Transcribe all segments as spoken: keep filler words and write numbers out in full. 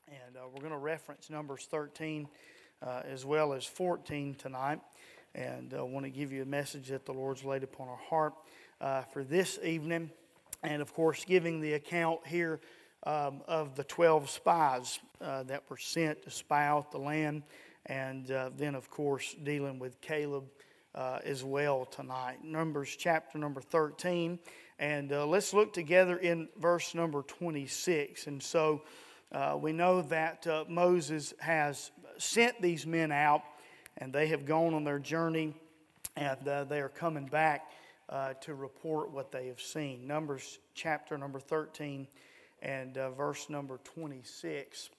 And uh, we're going to reference Numbers thirteen uh, as well as fourteen tonight. And I uh, want to give you a message that the Lord's laid upon our heart uh, for this evening. And of course, giving the account here um, of the twelve spies uh, that were sent to spy out the land. And uh, then, of course, dealing with Caleb uh, as well tonight. Numbers chapter number thirteen. And uh, let's look together in verse number twenty-six. And so uh, we know that uh, Moses has sent these men out, and they have gone on their journey, and uh, they are coming back uh, to report what they have seen. Numbers chapter number thirteen and uh, verse number twenty-six.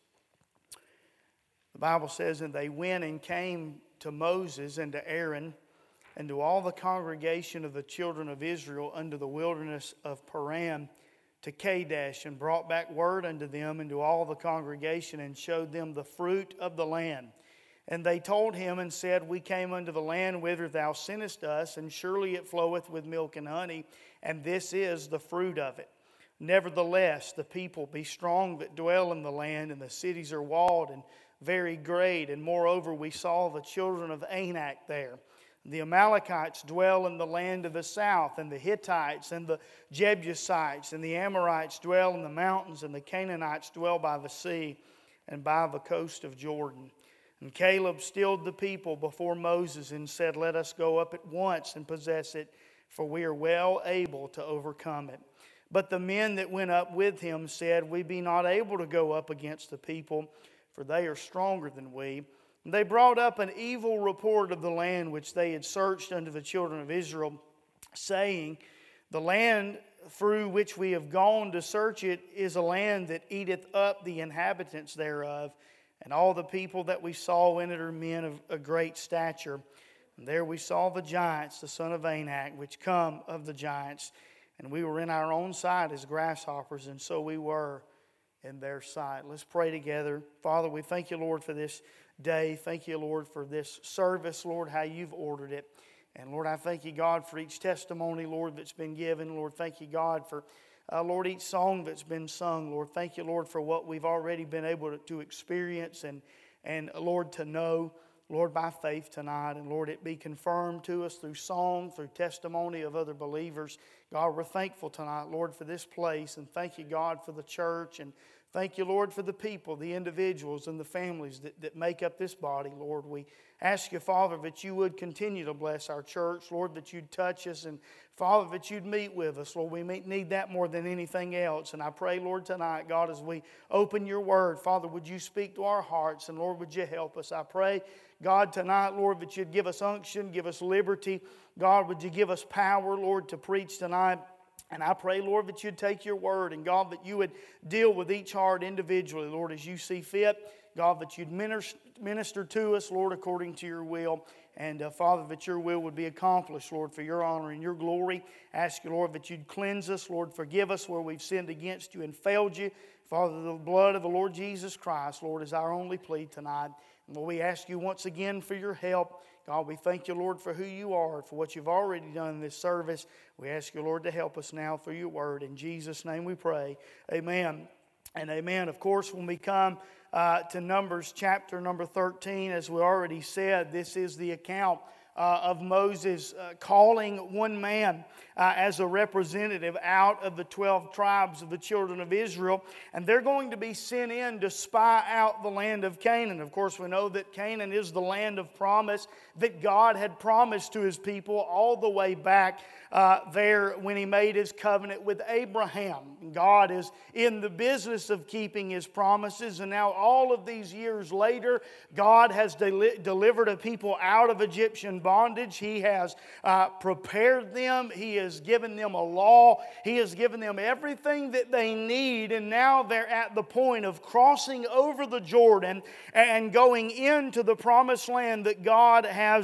The Bible says, "And they went and came to Moses and to Aaron and to all the congregation of the children of Israel unto the wilderness of Paran to Kadesh, and brought back word unto them and to all the congregation, and showed them the fruit of the land. And they told him and said, We came unto the land whither thou sentest us, and surely it floweth with milk and honey, and this is the fruit of it. Nevertheless, the people be strong that dwell in the land, and the cities are walled and very great. And moreover, we saw the children of Anak there. The Amalekites dwell in the land of the south, and the Hittites and the Jebusites and the Amorites dwell in the mountains, and the Canaanites dwell by the sea and by the coast of Jordan. And Caleb stilled the people before Moses and said, Let us go up at once and possess it, for we are well able to overcome it. But the men that went up with him said, We be not able to go up against the people, for they are stronger than we. And they brought up an evil report of the land which they had searched unto the children of Israel, saying, The land through which we have gone to search it is a land that eateth up the inhabitants thereof. And all the people that we saw in it are men of a great stature. And there we saw the giants, the son of Anak, which come of the giants. And we were in our own sight as grasshoppers, and so we were in their sight." Let's pray together. Father, we thank you, Lord, for this day. Thank you, Lord, for this service, Lord, how you've ordered it. And Lord, I thank you, God, for each testimony, Lord, that's been given. Lord, thank you, God, for, uh, Lord, each song that's been sung. Lord, thank you, Lord, for what we've already been able to, to experience and, and, Lord, to know, Lord, by faith tonight. And Lord, it be confirmed to us through song, through testimony of other believers. God, we're thankful tonight, Lord, for this place. And thank you, God, for the church. And thank you, Lord, for the people, the individuals and the families that, that make up this body, Lord. We ask you, Father, that you would continue to bless our church. Lord, that you'd touch us. And Father, that you'd meet with us. Lord, we need that more than anything else. And I pray, Lord, tonight, God, as we open your word, Father, would you speak to our hearts? And Lord, would you help us? I pray, God, tonight, Lord, that you'd give us unction, give us liberty. God, would you give us power, Lord, to preach tonight? And I pray, Lord, that you'd take your word, and God, that you would deal with each heart individually, Lord, as you see fit. God, that you'd minister to us, Lord, according to your will. And uh, Father, that your will would be accomplished, Lord, for your honor and your glory. Ask you, Lord, that you'd cleanse us, Lord, forgive us where we've sinned against you and failed you. Father, the blood of the Lord Jesus Christ, Lord, is our only plea tonight. And Lord, we ask you once again for your help. God, we thank you, Lord, for who you are, for what you've already done in this service. We ask you, Lord, to help us now through your word. In Jesus' name we pray. Amen and amen. Of course, when we come uh, to Numbers chapter number thirteen, as we already said, this is the account Uh, of Moses uh, calling one man uh, as a representative out of the twelve tribes of the children of Israel. And they're going to be sent in to spy out the land of Canaan. Of course, we know that Canaan is the land of promise that God had promised to his people all the way back uh, there when he made his covenant with Abraham. God is in the business of keeping his promises. And now all of these years later, God has deli- delivered a people out of Egyptian bondage. He has uh, prepared them. He has given them a law. He has given them everything that they need. And now they're at the point of crossing over the Jordan and going into the promised land that God has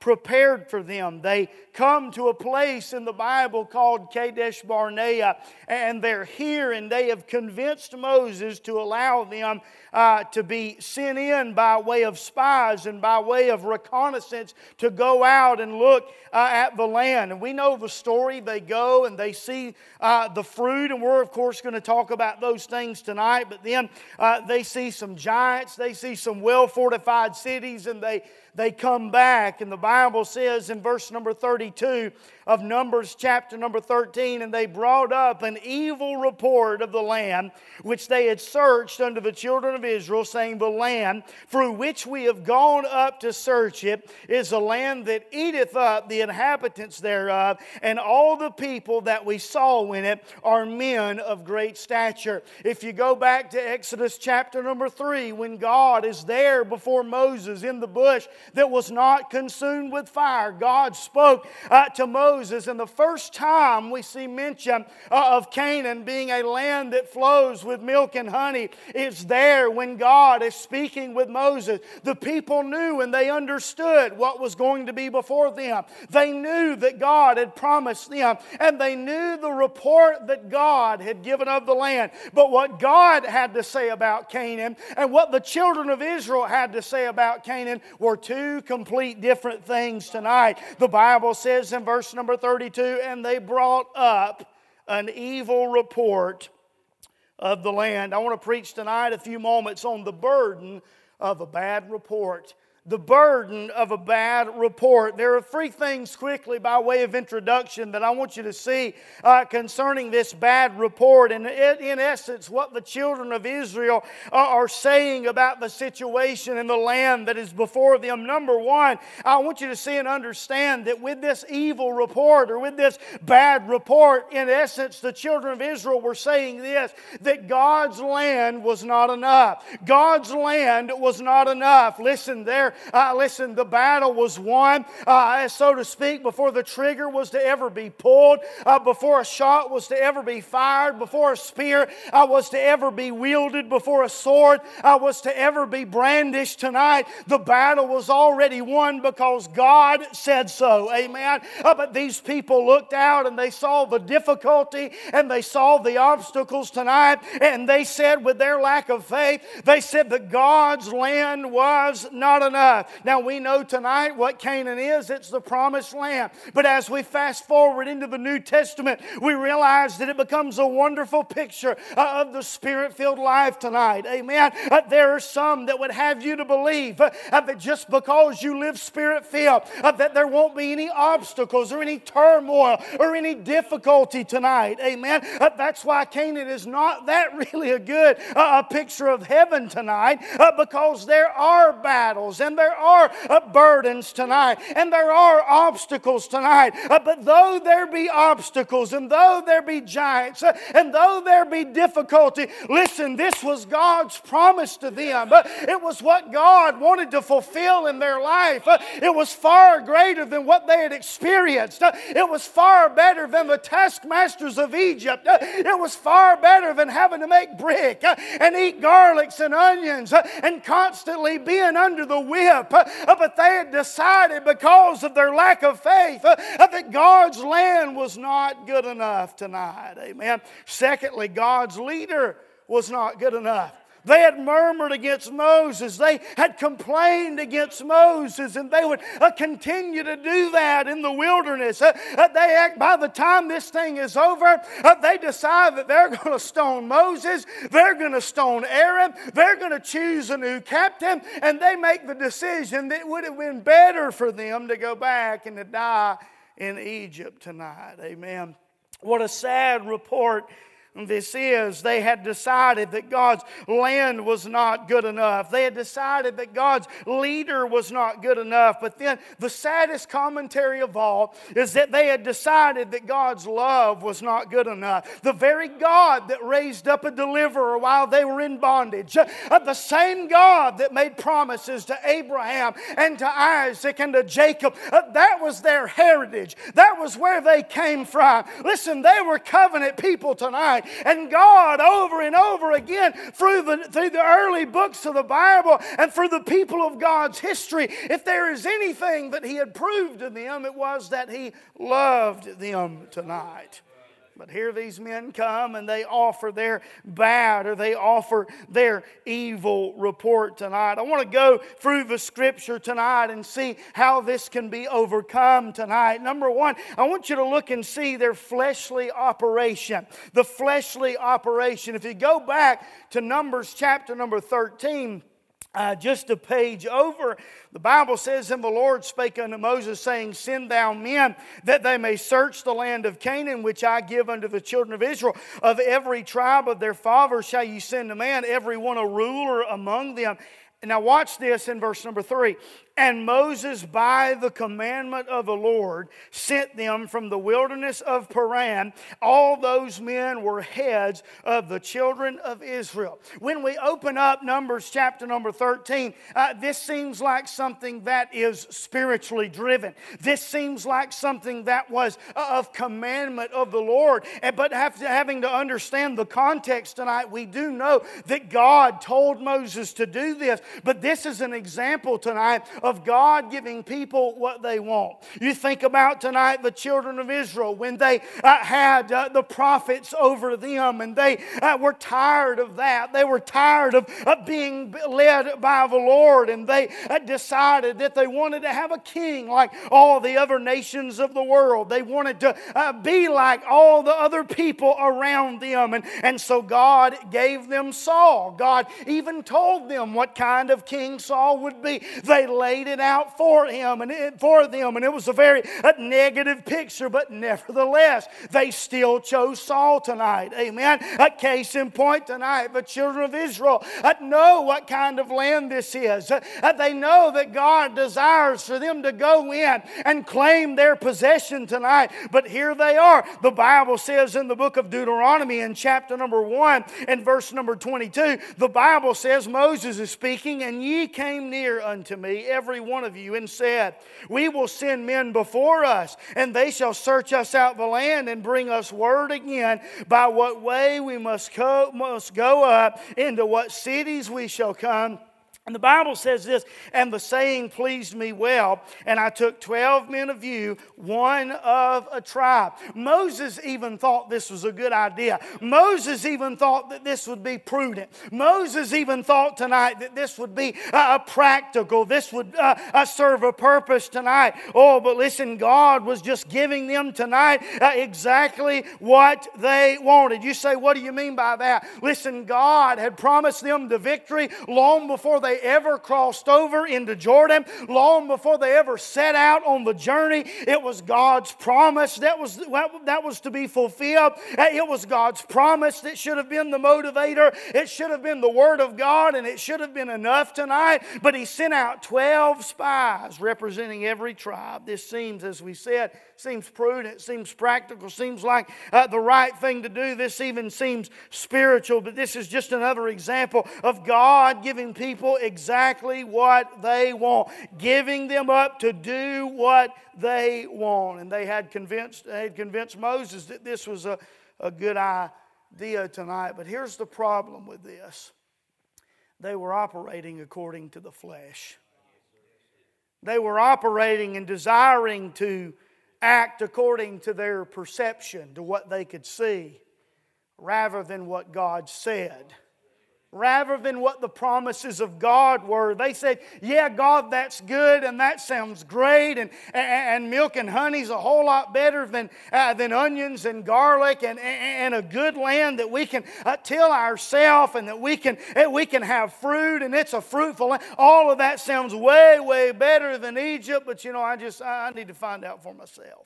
prepared for them. They come to a place in the Bible called Kadesh Barnea, and they're here, and they have convinced Moses to allow them uh, to be sent in by way of spies and by way of reconnaissance to go out and look uh, at the land. And we know the story. They go and they see uh, the fruit, and we're of course going to talk about those things tonight. But then uh, they see some giants, they see some well-fortified cities, and they They come back, and the Bible says in verse number thirty-two of Numbers chapter number thirteen, and they brought up an evil report of the land which they had searched unto the children of Israel, saying, the land through which we have gone up to search it is a land that eateth up the inhabitants thereof, and all the people that we saw in it are men of great stature. If you go back to Exodus chapter number three, when God is there before Moses in the bush that was not consumed with fire, God spoke uh, to Moses, and the first time we see mention uh, of Canaan being a land that flows with milk and honey, it's there when God is speaking with Moses. The people knew and they understood what was going to be before them. They knew that God had promised them, and they knew the report that God had given of the land. But what God had to say about Canaan and what the children of Israel had to say about Canaan were two complete different things tonight. The Bible says in verse number thirty-two, and they brought up an evil report of the land. I want to preach tonight a few moments on the burden of a bad report. The burden of a bad report. There are three things quickly by way of introduction that I want you to see uh, concerning this bad report. And it, in essence, what the children of Israel are, are saying about the situation in the land that is before them. Number one, I want you to see and understand that with this evil report or with this bad report, in essence, the children of Israel were saying this, that God's land was not enough. God's land was not enough. Listen, there Uh, listen, the battle was won, uh, so to speak, before the trigger was to ever be pulled, uh, before a shot was to ever be fired, before a spear uh, was to ever be wielded, before a sword uh, was to ever be brandished tonight. The battle was already won because God said so. Amen. Uh, but these people looked out and they saw the difficulty and they saw the obstacles tonight, and they said with their lack of faith, they said that God's land was not enough. Now we know tonight what Canaan is. It's the promised land. But as we fast forward into the New Testament, we realize that it becomes a wonderful picture of the Spirit-filled life tonight. Amen. There are some that would have you to believe that just because you live Spirit-filled, that there won't be any obstacles or any turmoil or any difficulty tonight. Amen. That's why Canaan is not that really a good uh, picture of heaven tonight, uh, because there are battles and there are uh, burdens tonight, and there are obstacles tonight. Uh, but though there be obstacles, and though there be giants, uh, and though there be difficulty, listen, this was God's promise to them. Uh, it was what God wanted to fulfill in their life. Uh, it was far greater than what they had experienced. Uh, it was far better than the taskmasters of Egypt. Uh, it was far better than having to make brick uh, and eat garlics and onions uh, and constantly being under the whip. But they had decided because of their lack of faith that God's land was not good enough tonight. Amen. Secondly, God's leader was not good enough. They had murmured against Moses. They had complained against Moses, and they would uh, continue to do that in the wilderness. Uh, uh, they act, by the time this thing is over, uh, they decide that they're going to stone Moses, they're going to stone Aaron, they're going to choose a new captain, and they make the decision that it would have been better for them to go back and to die in Egypt tonight. Amen. What a sad report this is. They had decided that God's land was not good enough. They had decided that God's leader was not good enough. But then the saddest commentary of all is that they had decided that God's love was not good enough. The very God that raised up a deliverer while they were in bondage, uh, the same God that made promises to Abraham and to Isaac and to Jacob, uh, that was their heritage. That was where they came from. Listen, they were covenant people tonight. tonight. And God, over and over again, through the, through the early books of the Bible and through the people of God's history, if there is anything that He had proved to them, it was that He loved them tonight. But here these men come and they offer their bad or they offer their evil report tonight. I want to go through the Scripture tonight and see how this can be overcome tonight. Number one, I want you to look and see their fleshly operation. The fleshly operation. If you go back to Numbers chapter number thirteen, Uh, just a page over, the Bible says, "And the Lord spake unto Moses, saying, Send thou men, that they may search the land of Canaan, which I give unto the children of Israel. Of every tribe of their fathers shall ye send a man, every one a ruler among them." And now watch this in verse number three. "And Moses, by the commandment of the Lord, sent them from the wilderness of Paran. All those men were heads of the children of Israel." When we open up Numbers chapter number thirteen, uh, this seems like something that is spiritually driven. This seems like something that was of commandment of the Lord. But having to understand the context tonight, we do know that God told Moses to do this. But this is an example tonight of God giving people what they want. You think about tonight the children of Israel when they uh, had uh, the prophets over them, and they uh, were tired of that. They were tired of uh, being led by the Lord, and they uh, decided that they wanted to have a king like all the other nations of the world. They wanted to uh, be like all the other people around them, and, and so God gave them Saul. God even told them what kind of king Saul would be. They laid it out for him and it, for them, and it was a very a negative picture, but nevertheless, they still chose Saul tonight. Amen. A case in point tonight, the children of Israel uh, know what kind of land this is. Uh, they know that God desires for them to go in and claim their possession tonight, but here they are. The Bible says in the book of Deuteronomy in chapter number one and verse number twenty-two, the Bible says, Moses is speaking, "And ye came near unto me, every one of you, and said, We will send men before us, and they shall search us out the land and bring us word again by what way we must go, must go up, into what cities we shall come." And the Bible says this, "And the saying pleased me well, and I took twelve men of you, one of a tribe." Moses even thought this was a good idea. Moses even thought that this would be prudent. Moses even thought tonight that this would be uh, practical. This would uh, uh, serve a purpose tonight. Oh, but listen, God was just giving them tonight uh, exactly what they wanted. You say, what do you mean by that? Listen, God had promised them the victory long before they ever crossed over into Jordan, long before they ever set out on the journey. It was God's promise that was, that was to be fulfilled. It was God's promise that should have been the motivator. It should have been the Word of God, and it should have been enough tonight. But He sent out twelve spies representing every tribe. This seems, as we said, seems prudent, seems practical, seems like uh, the right thing to do. This even seems spiritual, but this is just another example of God giving people exactly what they want, giving them up to do what they want. And they had convinced, they had convinced Moses that this was a, a good idea tonight. But here's the problem with this. They were operating according to the flesh. They were operating and desiring to act according to their perception, to what they could see, rather than what God said. Rather than what the promises of God were. They said, yeah, God, that's good and that sounds great, and, and, and milk and honey's a whole lot better than, uh, than onions and garlic, and, and a good land that we can uh, till ourselves, and that we can, we can have fruit, and it's a fruitful land. All of that sounds way, way better than Egypt, but you know, I just, I need to find out for myself.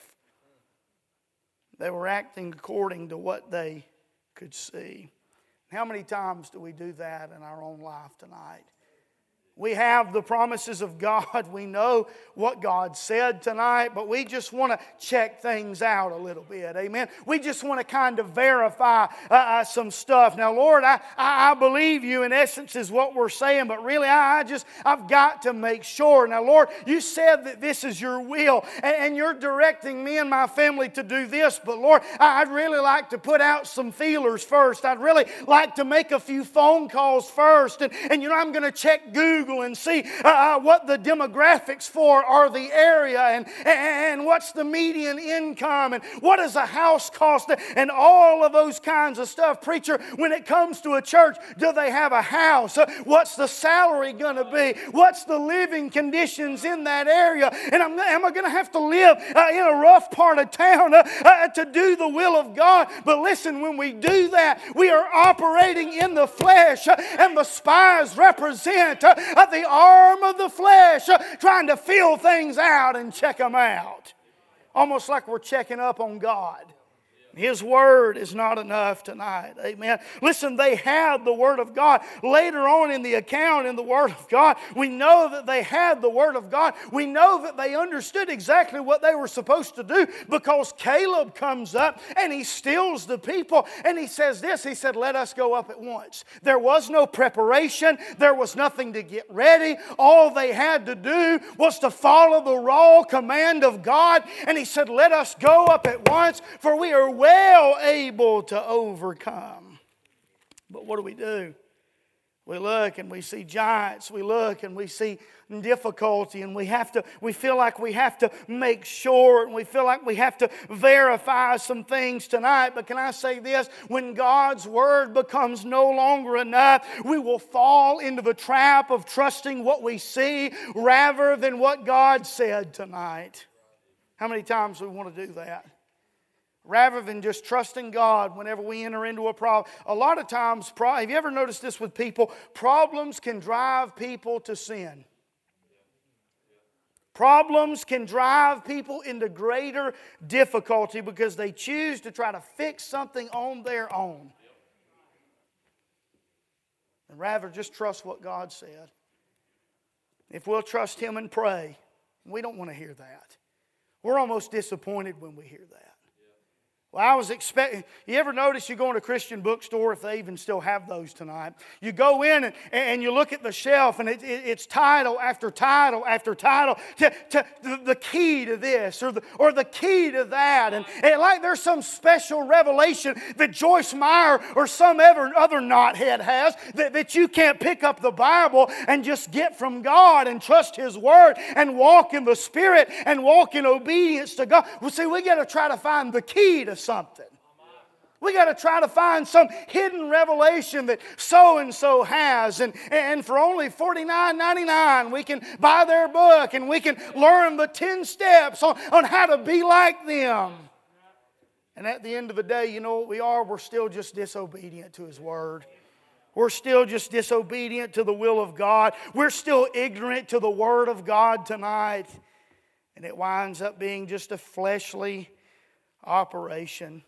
They were acting according to what they could see. How many times do we do that in our own life tonight? We have the promises of God. We know what God said tonight, but we just want to check things out a little bit. Amen. We just want to kind of verify uh, uh, some stuff. Now, Lord, I, I, I believe you in essence is what we're saying, but really I, I just, I've got to make sure. Now, Lord, you said that this is your will, and, and you're directing me and my family to do this, but Lord, I, I'd really like to put out some feelers first. I'd really like to make a few phone calls first, and, and you know, I'm going to check Google and see uh, what the demographics for are the area, and, and what's the median income, and what does a house cost, and all of those kinds of stuff. Preacher, when it comes to a church, do they have a house? Uh, what's the salary going to be? What's the living conditions in that area? And I'm, am I going to have to live uh, in a rough part of town uh, uh, to do the will of God? But listen, when we do that, we are operating in the flesh, uh, and the spies represent uh, the arm of the flesh, uh, trying to feel things out and check them out. Almost like we're checking up on God. His Word is not enough tonight. Amen. Listen, they had the Word of God. Later on in the account in the Word of God, we know that they had the Word of God. We know that they understood exactly what they were supposed to do, because Caleb comes up and he stills the people and he says this. He said, let us go up at once. There was no preparation. There was nothing to get ready. All they had to do was to follow the raw command of God. And he said, let us go up at once, for we are well able to overcome. But what do we do? We look and we see giants. We look and we see difficulty, and we have to. We feel like we have to make sure, and we feel like we have to verify some things tonight. But can I say this? When God's Word becomes no longer enough, we will fall into the trap of trusting what we see rather than what God said tonight. How many times do we want to do that? Rather than just trusting God whenever we enter into a problem. A lot of times, have you ever noticed this with people? Problems can drive people to sin. Problems can drive people into greater difficulty because they choose to try to fix something on their own. And rather just trust what God said. If we'll trust Him and pray, we don't want to hear that. We're almost disappointed when we hear that. Well, I was expecting, you ever notice you go in a Christian bookstore, if they even still have those tonight, you go in and, and you look at the shelf and it, it, it's title after title after title, to, to the, the key to this or the, or the key to that. And, and like there's some special revelation that Joyce Meyer or some ever, other knothead has, that, that you can't pick up the Bible and just get from God and trust His Word and walk in the Spirit and walk in obedience to God. Well, see, we got to try to find the key to something. We got to try to find some hidden revelation that so-and-so has. And, and for only forty-nine ninety-nine, we can buy their book and we can learn the ten steps on, on how to be like them. And at the end of the day, you know what we are? We're still just disobedient to His Word. We're still just disobedient to the will of God. We're still ignorant to the Word of God tonight. And it winds up being just a fleshly operation.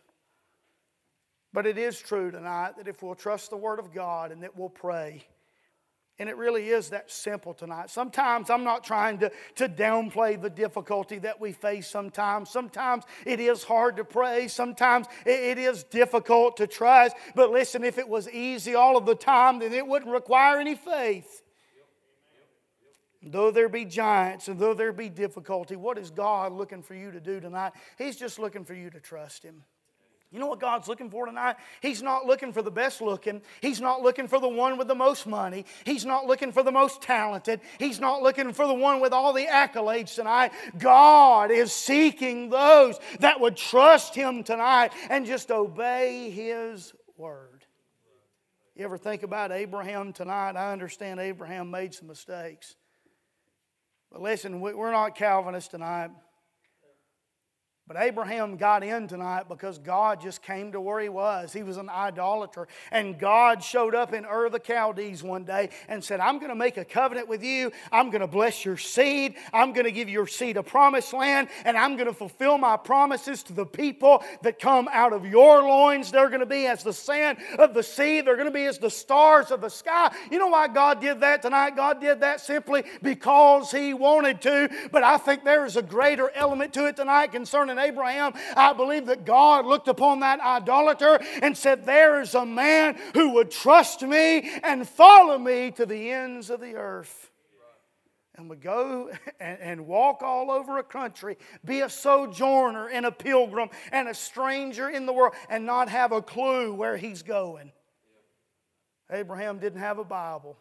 But it is true tonight that if we'll trust the Word of God and that we'll pray, and it really is that simple tonight. Sometimes I'm not trying to, to downplay the difficulty that we face sometimes. Sometimes it is hard to pray. Sometimes it, it is difficult to trust. But listen, if it was easy all of the time, then it wouldn't require any faith. Though there be giants and though there be difficulty, what is God looking for you to do tonight? He's just looking for you to trust Him. You know what God's looking for tonight? He's not looking for the best looking. He's not looking for the one with the most money. He's not looking for the most talented. He's not looking for the one with all the accolades tonight. God is seeking those that would trust Him tonight and just obey His Word. You ever think about Abraham tonight? I understand Abraham made some mistakes. But listen, we're not Calvinists tonight. But Abraham got in tonight because God just came to where he was. He was an idolater. And God showed up in Ur of the Chaldees one day and said, I'm going to make a covenant with you. I'm going to bless your seed. I'm going to give your seed a promised land. And I'm going to fulfill my promises to the people that come out of your loins. They're going to be as the sand of the sea. They're going to be as the stars of the sky. You know why God did that tonight? God did that simply because He wanted to. But I think there is a greater element to it tonight concerning Abraham. I believe that God looked upon that idolater and said, there is a man who would trust me and follow me to the ends of the earth. And would go and, and walk all over a country, be a sojourner and a pilgrim and a stranger in the world, and not have a clue where he's going. Abraham didn't have a Bible.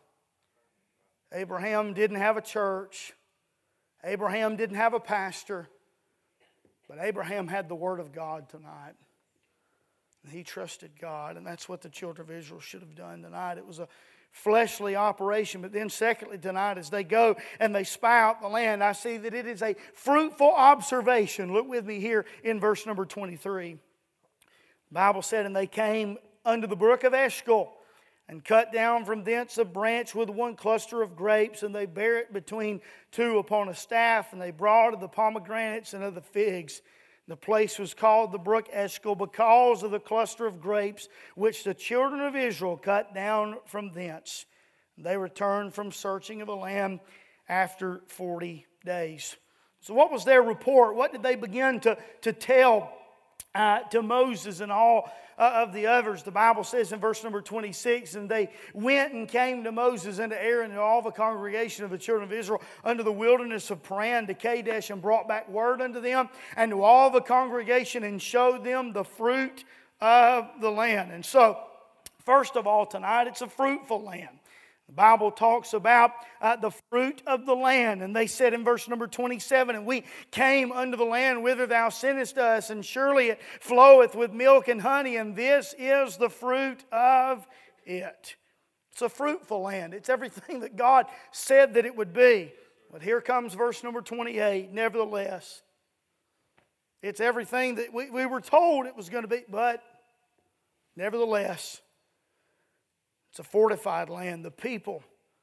Abraham didn't have a church. Abraham didn't have a pastor. But Abraham had the Word of God tonight. And he trusted God. And that's what the children of Israel should have done tonight. It was a fleshly operation. But then secondly tonight, as they go and they spy out the land, I see that it is a fruitful observation. Look with me here in verse number twenty-three. The Bible said, and they came unto the brook of Eshcol, and cut down from thence a branch with one cluster of grapes, and they bare it between two upon a staff, and they brought of the pomegranates and of the figs. The place was called the brook Eshcol because of the cluster of grapes which the children of Israel cut down from thence. They returned from searching of the land after forty days. So what was their report? What did they begin to, to tell uh, to Moses and all Uh, of the others? The Bible says in verse number twenty-six, and they went and came to Moses and to Aaron and all the congregation of the children of Israel unto the wilderness of Paran to Kadesh, and brought back word unto them and to all the congregation, and showed them the fruit of the land. And so, first of all tonight, it's a fruitful land. The Bible talks about uh, the fruit of the land. And they said in verse number twenty-seven, and we came unto the land whither thou sentest us, and surely it floweth with milk and honey, and this is the fruit of it. It's a fruitful land. It's everything that God said that it would be. But here comes verse number twenty-eight. Nevertheless, it's everything that we, we were told it was going to be, but nevertheless, it's a fortified land. The people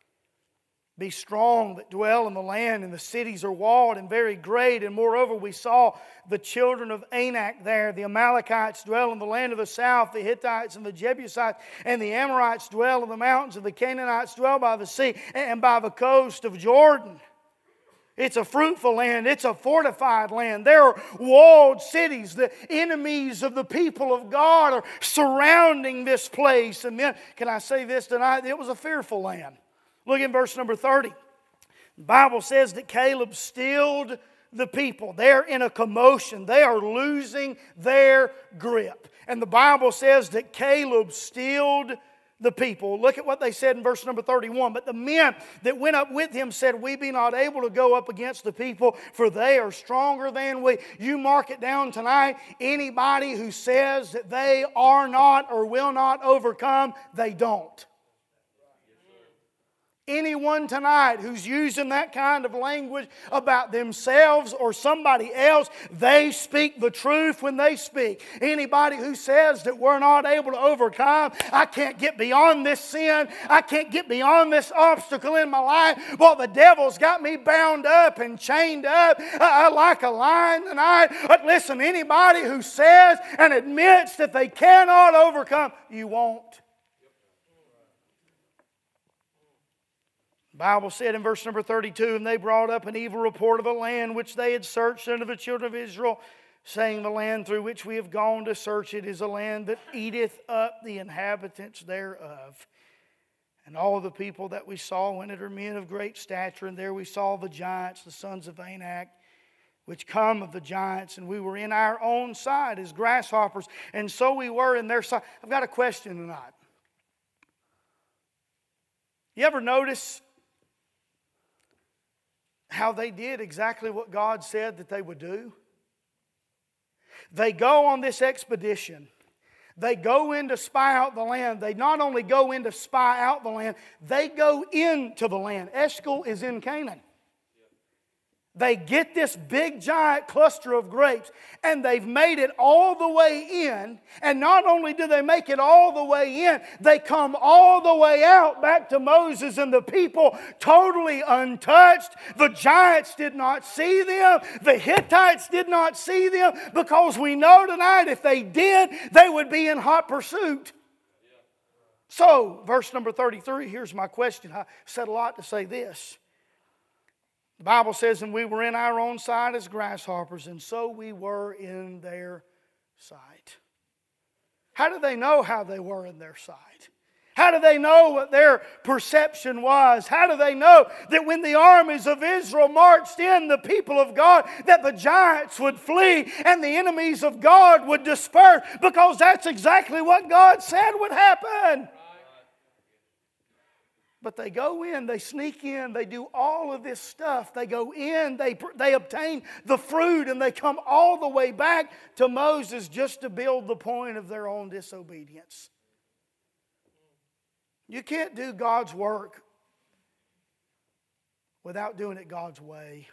be strong that dwell in the land, and the cities are walled and very great. And moreover, we saw the children of Anak there. The Amalekites dwell in the land of the south. The Hittites and the Jebusites and the Amorites dwell in the mountains. And the Canaanites dwell by the sea and by the coast of Jordan. It's a fruitful land. It's a fortified land. There are walled cities. The enemies of the people of God are surrounding this place. And then, can I say this tonight? It was a fearful land. Look in verse number thirty. The Bible says that Caleb stilled the people. They're in a commotion. They are losing their grip. And the Bible says that Caleb stilled the people. Look at what they said in verse number thirty-one. But the men that went up with him said, we be not able to go up against the people, for they are stronger than we. You mark it down tonight. Anybody who says that they are not or will not overcome, they don't. Anyone tonight who's using that kind of language about themselves or somebody else, they speak the truth when they speak. Anybody who says that we're not able to overcome, I can't get beyond this sin, I can't get beyond this obstacle in my life, well, the devil's got me bound up and chained up uh, like a lion tonight. But listen, anybody who says and admits that they cannot overcome, you won't. The Bible said in verse number thirty-two, and they brought up an evil report of the land which they had searched unto the children of Israel, saying, the land through which we have gone to search it is a land that eateth up the inhabitants thereof. And all the people that we saw went are men of great stature, and there we saw the giants, the sons of Anak, which come of the giants, and we were in our own sight as grasshoppers, and so we were in their sight. I've got a question tonight. You ever notice how they did exactly what God said that they would do? They go on this expedition. They go in to spy out the land. They not only go in to spy out the land, they go into the land. Eshcol is in Canaan. They get this big giant cluster of grapes and they've made it all the way in. And not only do they make it all the way in, they come all the way out back to Moses and the people totally untouched. The giants did not see them. The Hittites did not see them, because we know tonight if they did, they would be in hot pursuit. So, verse number thirty-three, here's my question. I said a lot to say this. The Bible says, and we were in our own sight as grasshoppers, and so we were in their sight. How do they know how they were in their sight? How do they know what their perception was? How do they know that when the armies of Israel marched in, the people of God, that the giants would flee and the enemies of God would disperse? Because that's exactly what God said would happen. But they go in, they sneak in, they do all of this stuff. They go in, they, they obtain the fruit, and they come all the way back to Moses just to build the point of their own disobedience. You can't do God's work without doing it God's way.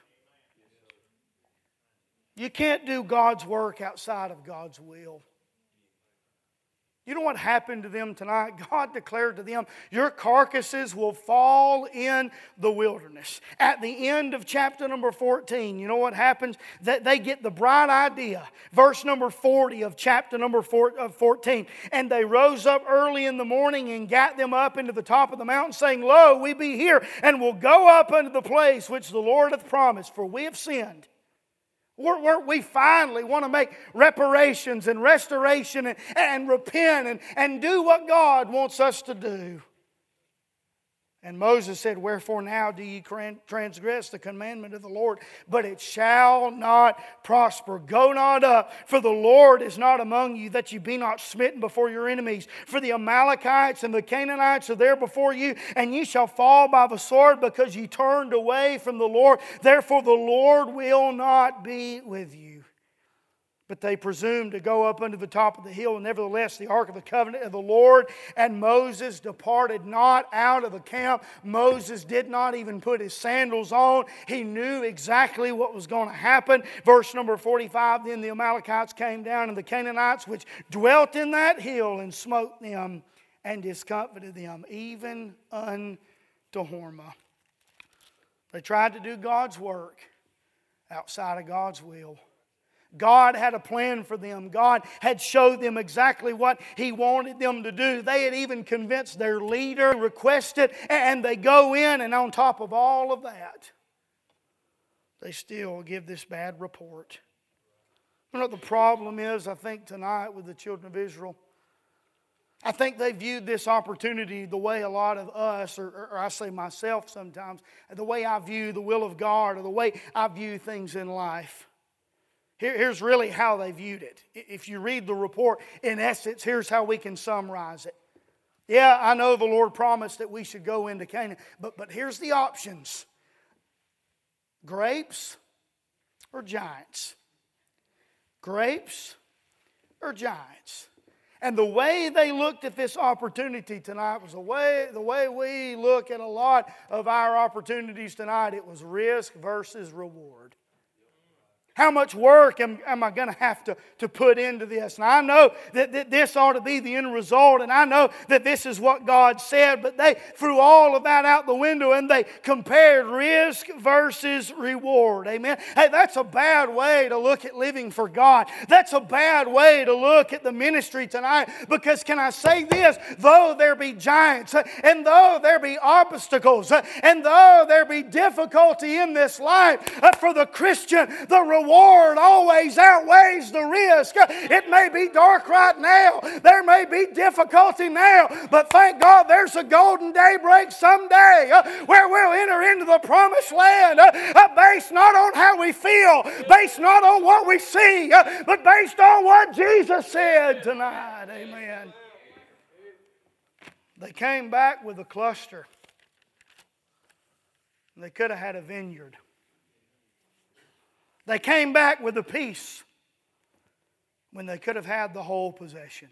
You can't do God's work outside of God's will. You know what happened to them tonight? God declared to them, your carcasses will fall in the wilderness. At the end of chapter number fourteen, you know what happens? That they get the bright idea. Verse number forty of chapter number fourteen. And they rose up early in the morning and gat them up into the top of the mountain, saying, Lo, we be here, and will go up unto the place which the Lord hath promised, for we have sinned. We're, we're, we finally want to make reparations and restoration and, and repent and, and do what God wants us to do. And Moses said, wherefore now do ye transgress the commandment of the Lord? But it shall not prosper. Go not up, for the Lord is not among you, that ye be not smitten before your enemies. For the Amalekites and the Canaanites are there before you, and ye shall fall by the sword, because ye turned away from the Lord. Therefore the Lord will not be with you. But they presumed to go up unto the top of the hill. And nevertheless, the ark of the covenant of the Lord and Moses departed not out of the camp. Moses did not even put his sandals on. He knew exactly what was going to happen. Verse number forty-five, then the Amalekites came down, and the Canaanites which dwelt in that hill, and smote them and discomfited them, even unto Hormah. They tried to do God's work outside of God's will. God had a plan for them. God had showed them exactly what He wanted them to do. They had even convinced their leader, requested, and they go in, and on top of all of that, they still give this bad report. You know what the problem is, I think, tonight with the children of Israel? I think they viewed this opportunity the way a lot of us, or, or I say myself sometimes, the way I view the will of God, or the way I view things in life. Here's really how they viewed it. If you read the report, in essence, here's how we can summarize it. Yeah, I know the Lord promised that we should go into Canaan, but, but here's the options. Grapes or giants? Grapes or giants? And the way they looked at this opportunity tonight was the way, the way we look at a lot of our opportunities tonight. It was risk versus reward. How much work am, am I going to have to, to put into this? And I know that, that this ought to be the end result, and I know that this is what God said, but they threw all of that out the window and they compared risk versus reward. Amen? Hey, that's a bad way to look at living for God. That's a bad way to look at the ministry tonight, because can I say this? Though there be giants, and though there be obstacles, and though there be difficulty in this life, for the Christian, the reward reward always outweighs the risk. It may be dark right now. There may be difficulty now. But thank God there's a golden daybreak someday uh, where we'll enter into the promised land uh, uh, based not on how we feel, based not on what we see, uh, but based on what Jesus said tonight. Amen. They came back with a cluster. They could have had a vineyard. They came back with a piece when they could have had the whole possession.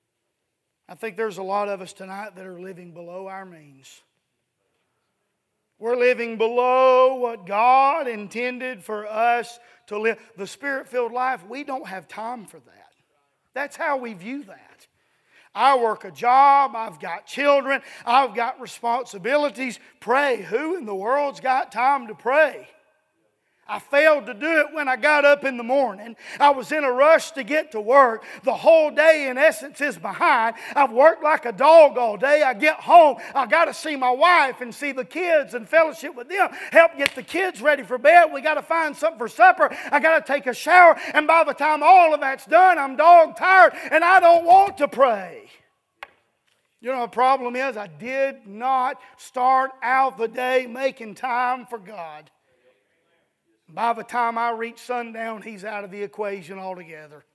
I think there's a lot of us tonight that are living below our means. We're living below what God intended for us to live. The Spirit-filled life, we don't have time for that. That's how we view that. I work a job, I've got children, I've got responsibilities. Pray. Who in the world's got time to pray? I failed to do it when I got up in the morning. I was in a rush to get to work. The whole day, in essence, is behind. I've worked like a dog all day. I get home. I got to see my wife and see the kids and fellowship with them. Help get the kids ready for bed. We got to find something for supper. I got to take a shower. And by the time all of that's done, I'm dog tired and I don't want to pray. You know, the problem is I did not start out the day making time for God. By the time I reach sundown, He's out of the equation altogether.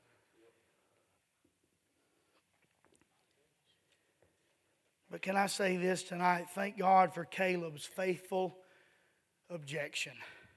But can I say this tonight? Thank God for Caleb's faithful objection.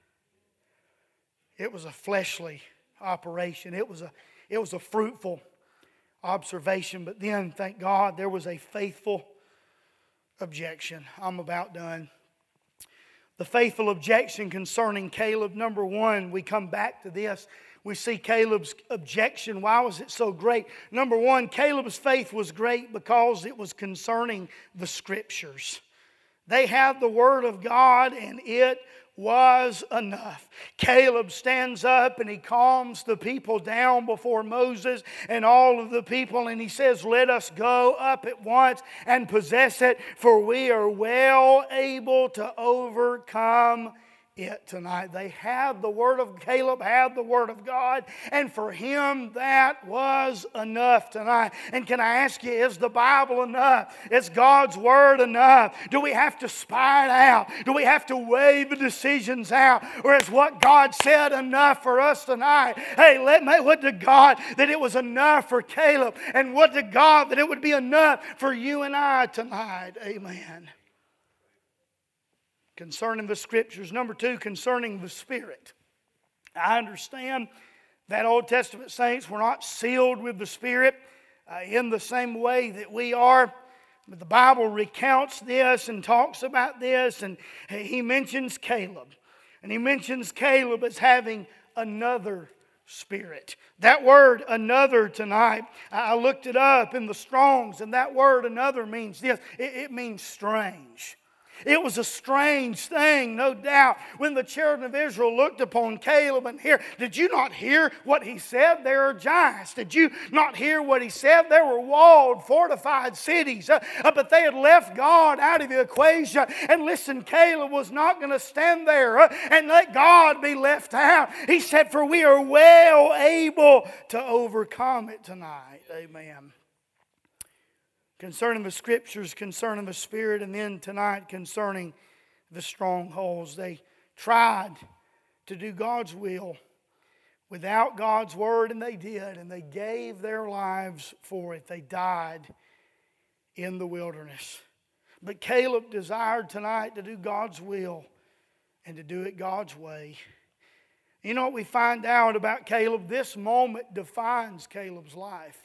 It was a fleshly operation. It was a, it was a fruitful observation. But then, thank God, there was a faithful objection. I'm about done. The faithful objection concerning Caleb, number one, we come back to this. We see Caleb's objection. Why was it so great? Number one, Caleb's faith was great because it was concerning the Scriptures. They had the Word of God and it was enough. Caleb stands up and he calms the people down before Moses and all of the people, and he says, let us go up at once and possess it, for we are well able to overcome it tonight. They had the Word of Caleb, had the Word of God, and for him that was enough tonight. And can I ask you, is the Bible enough? Is God's Word enough? Do we have to spy it out? Do we have to weigh the decisions out? Or is what God said enough for us tonight? Hey, let me, what to God that it was enough for Caleb, and what to God that it would be enough for you and I tonight. Amen. Concerning the Scriptures. Number two, concerning the Spirit. I understand that Old Testament saints were not sealed with the Spirit uh, in the same way that we are. But the Bible recounts this and talks about this, and he mentions Caleb. And he mentions Caleb as having another Spirit. That word another tonight, I looked it up in the Strongs, and that word another means this. It, it means strange. It was a strange thing, no doubt, when the children of Israel looked upon Caleb and here. Did you not hear what he said? There are giants. Did you not hear what he said? There were walled, fortified cities. Uh, uh, but they had left God out of the equation. And listen, Caleb was not going to stand there uh, and let God be left out. He said, for we are well able to overcome it tonight. Amen. Concerning the Scriptures, concerning the Spirit, and then tonight concerning the strongholds. They tried to do God's will without God's Word, and they did, and they gave their lives for it. They died in the wilderness. But Caleb desired tonight to do God's will and to do it God's way. You know what we find out about Caleb? This moment defines Caleb's life.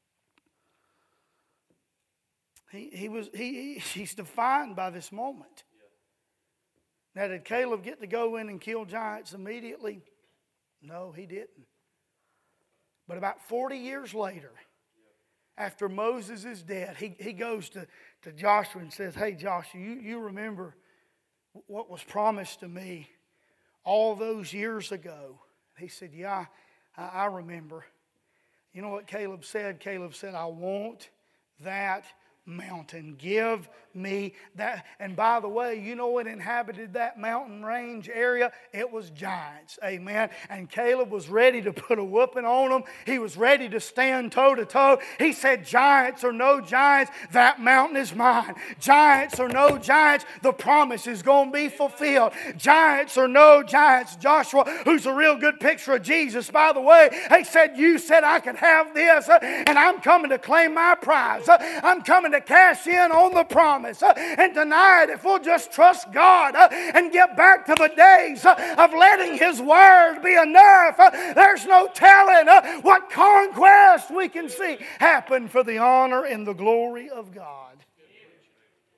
He, he was he he's defined by this moment. Now, did Caleb get to go in and kill giants immediately? No, he didn't. But about forty years later, after Moses is dead, he, he goes to, to Joshua and says, hey, Joshua, you, you remember what was promised to me all those years ago? He said, yeah, I, I remember. You know what Caleb said? Caleb said, I want that mountain. Give me that. And by the way, you know what inhabited that mountain range area? It was giants. Amen. And Caleb was ready to put a whooping on them. He was ready to stand toe to toe. He said, giants or no giants, that mountain is mine. Giants or no giants, the promise is going to be fulfilled. Giants or no giants. Joshua, who's a real good picture of Jesus, by the way, he said, you said I could have this, and I'm coming to claim my prize. I'm coming to cash in on the promise. And tonight, if we'll just trust God and get back to the days of letting His Word be enough, there's no telling what conquest we can see happen for the honor and the glory of God.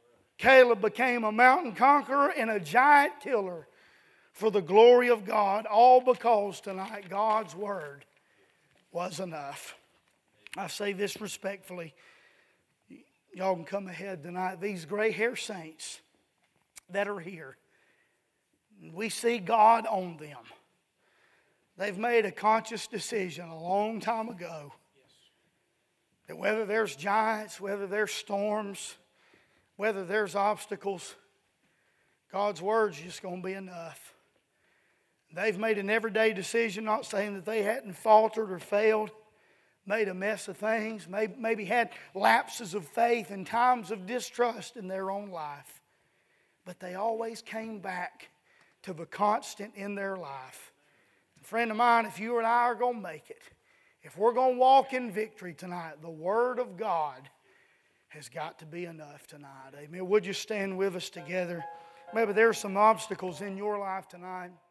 Caleb became a mountain conqueror and a giant killer for the glory of God, all because tonight God's Word was enough. I say this respectfully. Y'all can come ahead tonight. These gray hair saints that are here, we see God on them. They've made a conscious decision a long time ago that whether there's giants, whether there's storms, whether there's obstacles, God's Word's just going to be enough. They've made an everyday decision, not saying that they hadn't faltered or failed, made a mess of things, maybe, maybe had lapses of faith and times of distrust in their own life. But they always came back to the constant in their life. Friend of mine, if you and I are going to make it, if we're going to walk in victory tonight, the Word of God has got to be enough tonight. Amen. Would you stand with us together? Maybe there are some obstacles in your life tonight.